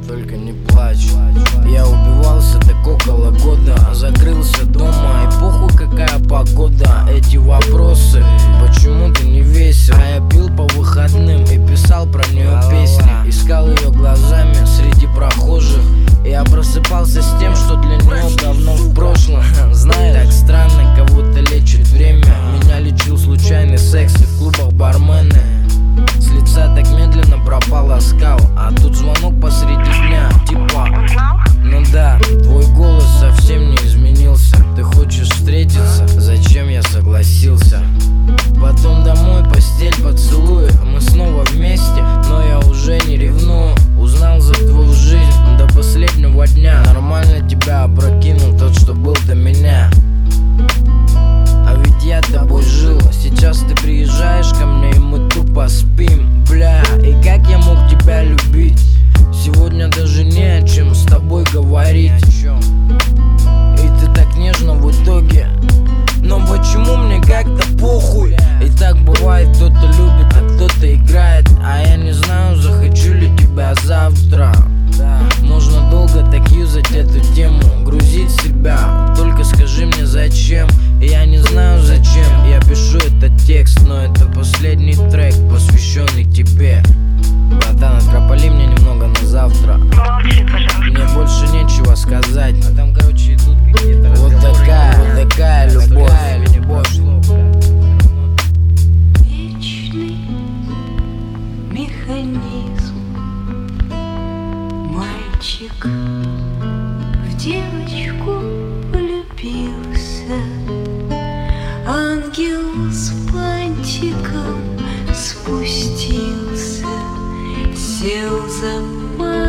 только не плачь. Я убивался так около года, закрылся дома, и похуй какая погода. Эти вопросы, почему ты не весел? А я пил по выходным и писал про нее песни. Искал ее глазами среди прохожих. Я просыпался с тем, что для нее давно в прошлом. Знаешь, так странно, кого-то лечит время. Меня лечил случайный секс, и в клубах бармены. С лица так медленно пропал оскал, а тут звонок посреди дня, типа: ну да, твой голос совсем не изменился. Ты хочешь встретиться? Зачем я согласился? Потом домой, постель, поцелуй. Мы снова вместе, но я уже не ревную. Узнал за твою жизнь до последнего дня. Нормально тебя опрокинул тот, что был до меня. А ведь я тобой жил. Сейчас ты приезжаешь ко мне, и мы тупо спим. Бля, и как я мог тебя любить? Сегодня даже не о чем с тобой говорить. И ты так нежно в итоге. Но почему мне как-то похуй? И так бывает, кто-то любит, а кто-то играет. А я не знаю, захочу ли тебя завтра. Можно долго так юзать эту тему, грузить себя. Только скажи мне зачем. Я не знаю зачем я пишу этот текст, но это последний трек, посвященный тебе. Братан, отропали мне немного на завтра. Мне больше нечего сказать. А там, короче, идут какие-то разговоры. Вот такая любовь. Вечный механизм. Мальчик в девочку влюбился. Ангел с фантиком спустился, сел за